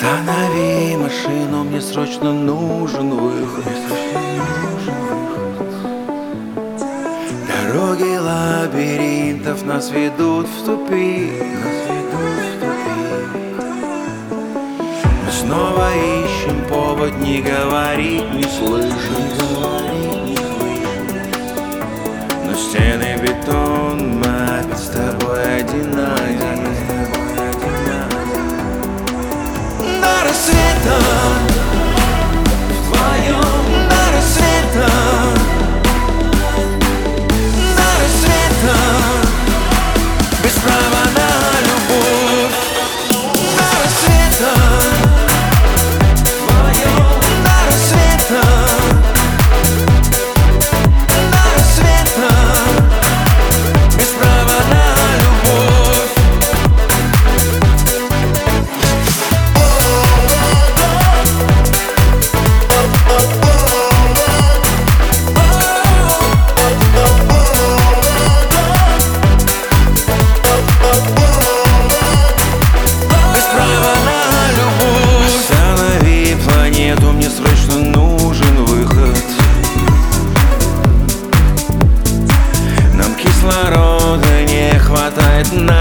Останови машину, мне срочно нужен выход. Дороги лабиринтов нас ведут в тупик. Мы снова ищем повод не говорить, не слышать. Но стены бетон, мы опять с тобой один на один. До рассвета вдвоем, до рассвета, до рассвета, без права на любовь. До рассвета вдвоем, до рассвета, до рассвета, без права на любовь. Мне срочно нужен выход. Нам кислорода не хватает на